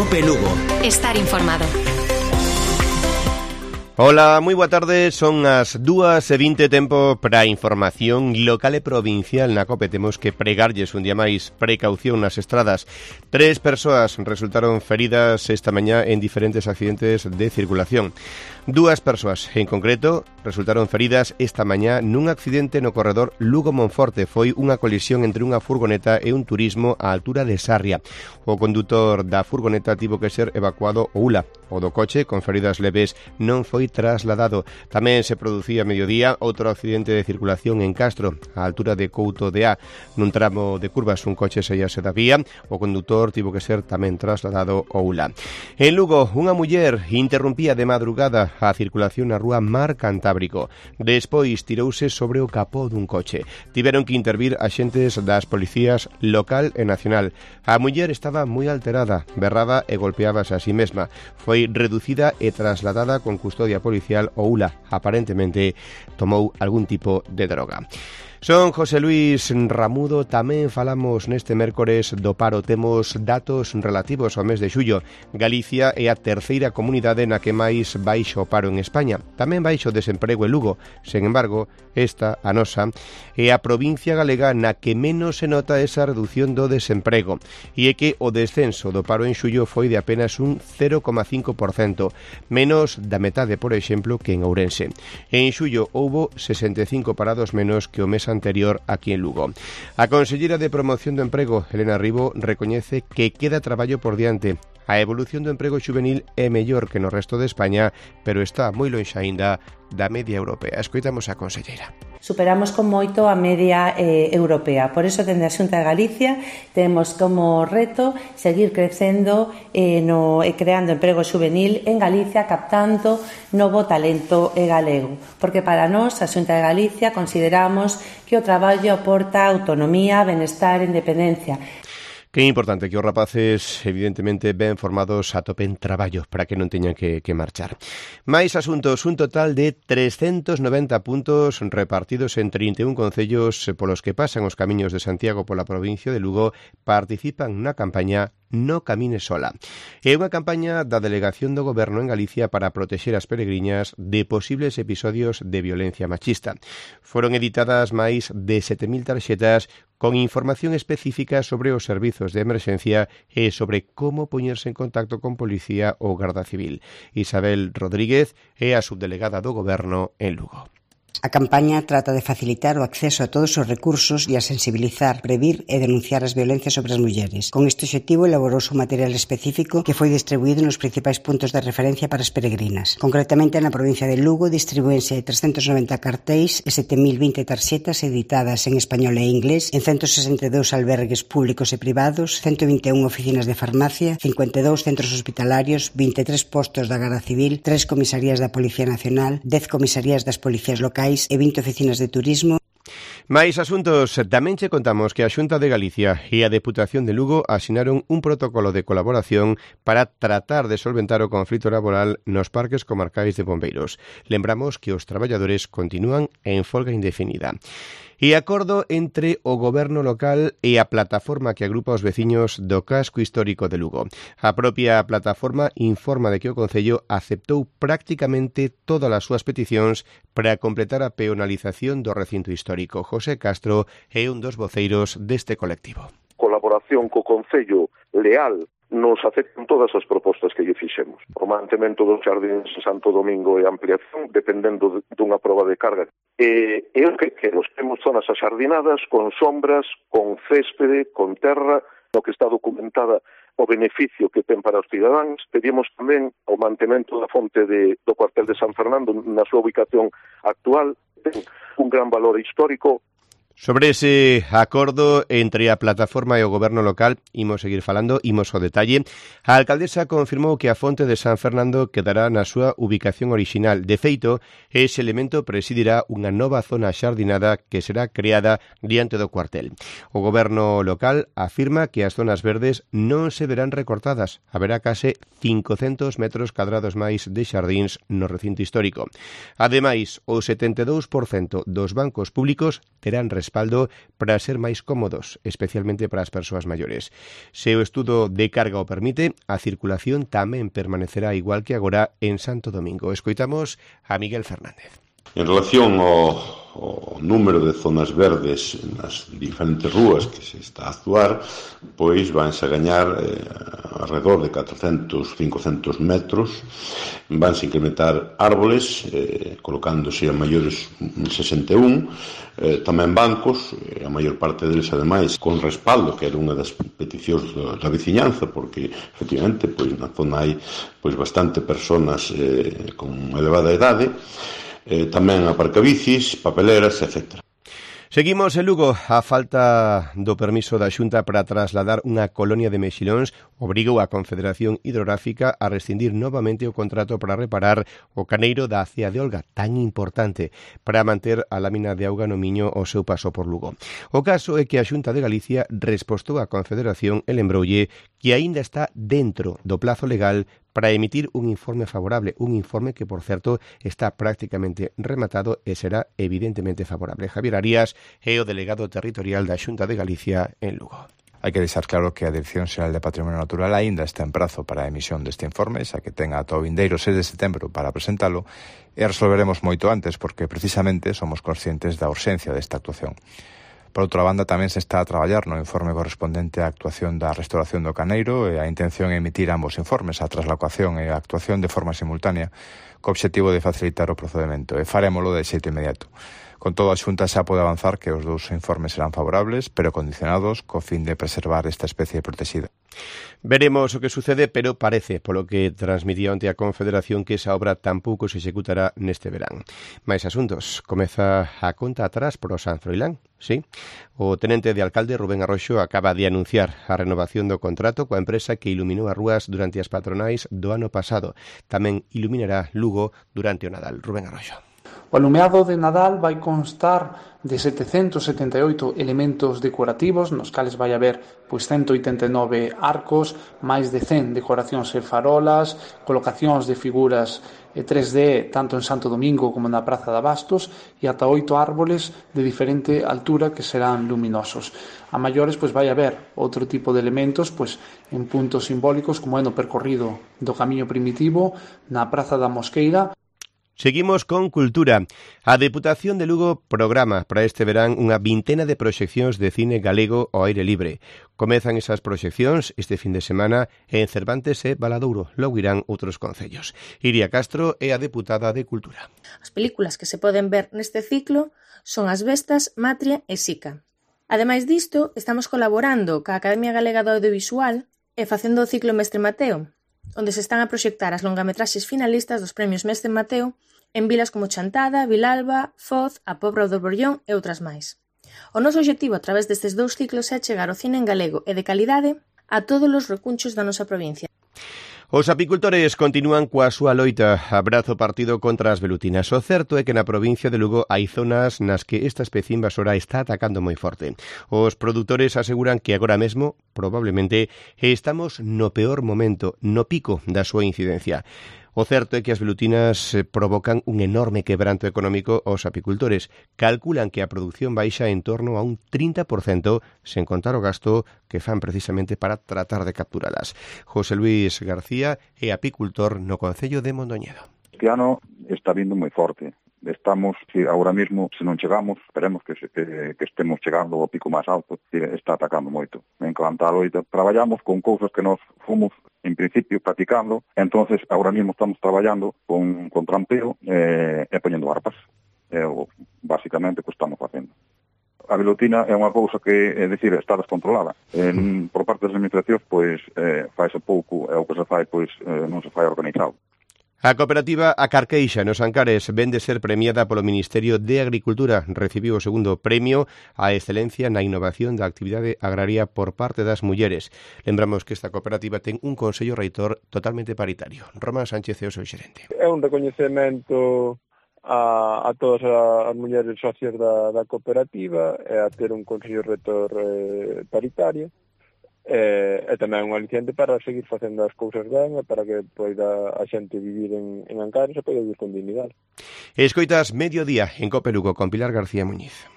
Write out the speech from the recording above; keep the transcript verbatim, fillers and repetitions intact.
COPE Lugo. Estar informado. Ola, moi boa tarde, son as dúas e vinte, tempo para a información local e provincial na COPE. Temos que pregarlles un día máis precaución nas estradas. Tres persoas resultaron feridas esta mañá en diferentes accidentes de circulación. Dúas persoas, en concreto, resultaron feridas esta mañá nun accidente no corredor Lugo-Monforte. Foi unha colisión entre unha furgoneta e un turismo á altura de Sarria. O condutor da furgoneta tivo que ser evacuado ao U L A. O do coche, con feridas leves, non foi trasladado. Tamén se producía a mediodía outro accidente de circulación en Castro, á altura de Couto de A. Nun tramo de curvas, un coche saíase da vía. O condutor tivo que ser tamén trasladado ao U L A. En Lugo, unha muller interrumpía de madrugada a circulación na rúa Mar Cantábrico. Despois tirouse sobre o capó dun coche. Tiveron que intervir axentes das policías local e nacional. A muller estaba moi alterada, berraba e golpeábase a si mesma. Foi reducida e trasladada con custodia policial ao U L A. Aparentemente tomou algún tipo de droga. Son José Luis Ramudo. Tamén falamos neste mércores do paro. Temos datos relativos ao mes de xullo. Galicia é a terceira comunidade na que máis baixo o paro en España. Tamén baixo o desemprego en Lugo. Sen embargo, esta, a nosa, é a provincia galega na que menos se nota esa reducción do desemprego. E é que o descenso do paro en xullo foi de apenas un cero coma cinco por cento, menos da metade, por exemplo, que en Ourense. En xullo houbo sesenta e cinco parados menos que o mes anterior aquí en Lugo. A conselleira de Promoción do Emprego, Helena Ribo, recoñece que queda traballo por diante. A evolución do emprego xuvenil é mellor que no resto de España, pero está moi lonxe aínda da media europea. Escoitamos a conselleira. Superamos con moito a media eh, europea. Por eso, dende a Xunta de Galicia, temos como reto seguir crecendo eh, no, e creando emprego xuvenil en Galicia, captando novo talento e galego. Porque para nós, a Xunta de Galicia, consideramos que o traballo aporta autonomía, benestar e independencia. Que é importante que os rapaces, evidentemente, ben formados atopen traballo para que non teñan que, que marchar. Mais asuntos, un total de trescentos noventa puntos repartidos en trinta e un concellos polos que pasan os camiños de Santiago pola provincia de Lugo participan na campaña No camines sola. É unha campaña da Delegación do Goberno en Galicia para protexer as peregriñas de posibles episodios de violencia machista. Foron editadas máis de sete mil tarxetas con información específica sobre os servizos de emerxencia e sobre como poñerse en contacto con policía ou garda civil. Isabel Rodríguez é a subdelegada do Goberno en Lugo. A campaña trata de facilitar o acceso a todos os recursos e a sensibilizar, previr e denunciar as violencias sobre as mulleres. Con este obxectivo elaborouse un material específico que foi distribuído nos principais puntos de referencia para as peregrinas. Concretamente, na provincia de Lugo distribúense trescentos noventa cartéis e sete mil vinte tarxetas editadas en español e inglés en ciento sesenta e dous albergues públicos e privados, ciento vinte e un oficinas de farmacia, cincuenta e dous centros hospitalarios, vinte e tres postos da Garda Civil, tres comisarías da Policía Nacional, dez comisarías das Policías Locais e vinte oficinas de turismo. Mais asuntos, tamén che contamos que a Xunta de Galicia e a Deputación de Lugo asinaron un protocolo de colaboración para tratar de solventar o conflito laboral nos parques comarcais de bombeiros. Lembramos que os traballadores continúan en folga indefinida. E acordo entre o Goberno local e a plataforma que agrupa os veciños do casco histórico de Lugo. A propia plataforma informa de que o Concello aceptou prácticamente todas as súas peticións para completar a peonalización do recinto histórico. José Castro é un dos voceiros deste colectivo. Colaboración co Concello leal, nos aceptan todas as propostas que lle fixemos. O mantemento dos xardíns en Santo Domingo e ampliación, dependendo dunha proba de carga. E, e o que queremos, temos zonas axardinadas, con sombras, con céspede, con terra, no que está documentada o beneficio que ten para os cidadáns. Pedimos tamén o mantemento da fonte de, do cuartel de San Fernando na súa ubicación actual, ten un gran valor histórico. Sobre ese acordo entre a plataforma e o goberno local, imos seguir falando, imos ao detalle. A alcaldesa confirmou que a fonte de San Fernando quedará na súa ubicación orixinal. De feito, ese elemento presidirá unha nova zona xardinada que será creada diante do cuartel. O goberno local afirma que as zonas verdes non se verán recortadas. Haberá case cincocentos metros cadrados máis de xardíns no recinto histórico. Ademais, o setenta e dous por cento dos bancos públicos terán reservas respaldo para ser máis cómodos, especialmente para as persoas maiores. Se o estudo de carga o permite, a circulación tamén permanecerá igual que agora en Santo Domingo. Escoitamos a Miguel Fernández. En relación ao, ao número de zonas verdes nas diferentes rúas que se está a actuar, pois vanse a gañar eh, alrededor de catrocentos, quinhentos metros, vanse a incrementar árboles, eh, colocándose a maiores sesenta e un, eh, tamén bancos, eh, a maior parte deles, ademais, con respaldo, que era unha das peticións da, da veciñanza, porque, efectivamente, pois na zona hai pois bastante personas eh, con elevada idade, Eh, tamén aparcabicis, papeleras, etcétera. Seguimos en Lugo. A falta do permiso da Xunta para trasladar unha colonia de mexilóns obrigou a Confederación Hidrográfica a rescindir novamente o contrato para reparar o caneiro da Cea de Olga, tan importante para manter a lámina de auga no Miño ao seu paso por Lugo. O caso é que a Xunta de Galicia respostou á Confederación e lembroulle que aínda está dentro do plazo legal para emitir un informe favorable, un informe que, por certo, está prácticamente rematado e será evidentemente favorable. Javier Arias é o delegado territorial da Xunta de Galicia en Lugo. Hai que deixar claro que a Dirección Xeral de Patrimonio Natural aínda está en prazo para a emisión deste informe, xa que ten ata o vindeiro seis de setembro para presentalo, e resolveremos moito antes porque precisamente somos conscientes da urxencia desta actuación. Por outra banda, tamén se está a traballar no informe correspondente á actuación da restauración do caneiro e a intención é emitir ambos informes, a traslocación e a actuación de forma simultánea, co obxectivo de facilitar o procedimento, e farémolo de xeito inmediato. Con todo, a Xunta xa pode avanzar que os dous informes serán favorables, pero condicionados co fin de preservar esta especie protexida. Veremos o que sucede, pero parece, polo que transmitía onte a Confederación, que esa obra tampouco se executará neste verán. Mais asuntos. Comeza a conta atrás por o San Froilán, sí? O tenente de alcalde Rubén Arroxo acaba de anunciar a renovación do contrato coa empresa que iluminou as rúas durante as patronais do ano pasado. Tamén iluminará Lugo durante o Nadal. Rubén Arroxo. O alumeado de Nadal vai constar de setecentos setenta e oito elementos decorativos, nos cales vai haber pois ciento oitenta e nove arcos, máis de cen decoracións e farolas, colocacións de figuras tres D tanto en Santo Domingo como na Praza de Abastos e ata oito árboles de diferente altura que serán luminosos. A maiores pois vai haber outro tipo de elementos pois en puntos simbólicos como é no percorrido do Camiño Primitivo, na Praza da Mosqueira. Seguimos con cultura. A Deputación de Lugo programa para este verán unha vintena de proxeccións de cine galego ao aire libre. Comezan esas proxeccións este fin de semana en Cervantes e Valadouro. Logo irán outros concellos. Iria Castro é a deputada de Cultura. As películas que se poden ver neste ciclo son As Bestas, Matria e Sica. Ademais disto, estamos colaborando ca Academia Galega do Audiovisual e facendo o ciclo Mestre Mateo, onde se están a proxectar as longametraxes finalistas dos premios Mestre Mateo en vilas como Chantada, Vilalba, Foz, a Pobra do Borllón e outras máis. O noso obxectivo a través destes dous ciclos é chegar ao cine en galego e de calidade a todos os recunchos da nosa provincia. Os apicultores continúan coa súa loita a brazo partido contra as velutinas. O certo é que na provincia de Lugo hai zonas nas que esta especie invasora está atacando moi forte. Os produtores aseguran que agora mesmo, probablemente, estamos no peor momento, no pico da súa incidencia. O certo é que as velutinas provocan un enorme quebranto económico aos apicultores. Calculan que a produción baixa en torno a un trinta por cento, sen contar o gasto que fan precisamente para tratar de capturalas. José Luis García é apicultor no concello de Mondoñedo. Este ano está vindo moi forte. Estamos, si agora mesmo, se non chegamos, esperemos que, se, que, que estemos chegando ao pico máis alto, está atacando moito. En cuanto a loita, traballamos con cousas que nos fomos, en principio, practicando, entonces agora mesmo estamos traballando con, con trampeo eh, e poñendo arpas. É o, basicamente, o que estamos facendo. A velutina é unha cousa que, é dicir, está descontrolada. En, por parte das administracións, pois, eh, faise pouco, é o que se fai, pois, eh, non se fai organizado. A cooperativa A Carqueixa nos Ancares ven de ser premiada polo Ministerio de Agricultura. Recibiu o segundo premio á excelencia na innovación da actividade agraria por parte das mulleres. Lembramos que esta cooperativa ten un consello reitor totalmente paritario. Román Sánchez é o seu xerente. É un recoñecemento a, a todas as mulleres socias da, da cooperativa e a ter un consello reitor eh, paritario. E, e tamén un aliciente para seguir facendo as cousas ben e para que poida a xente vivir en, en Ancares e poida vivir con dignidade. Escoitas Mediodía en Cope Lugo con Pilar García Muñiz.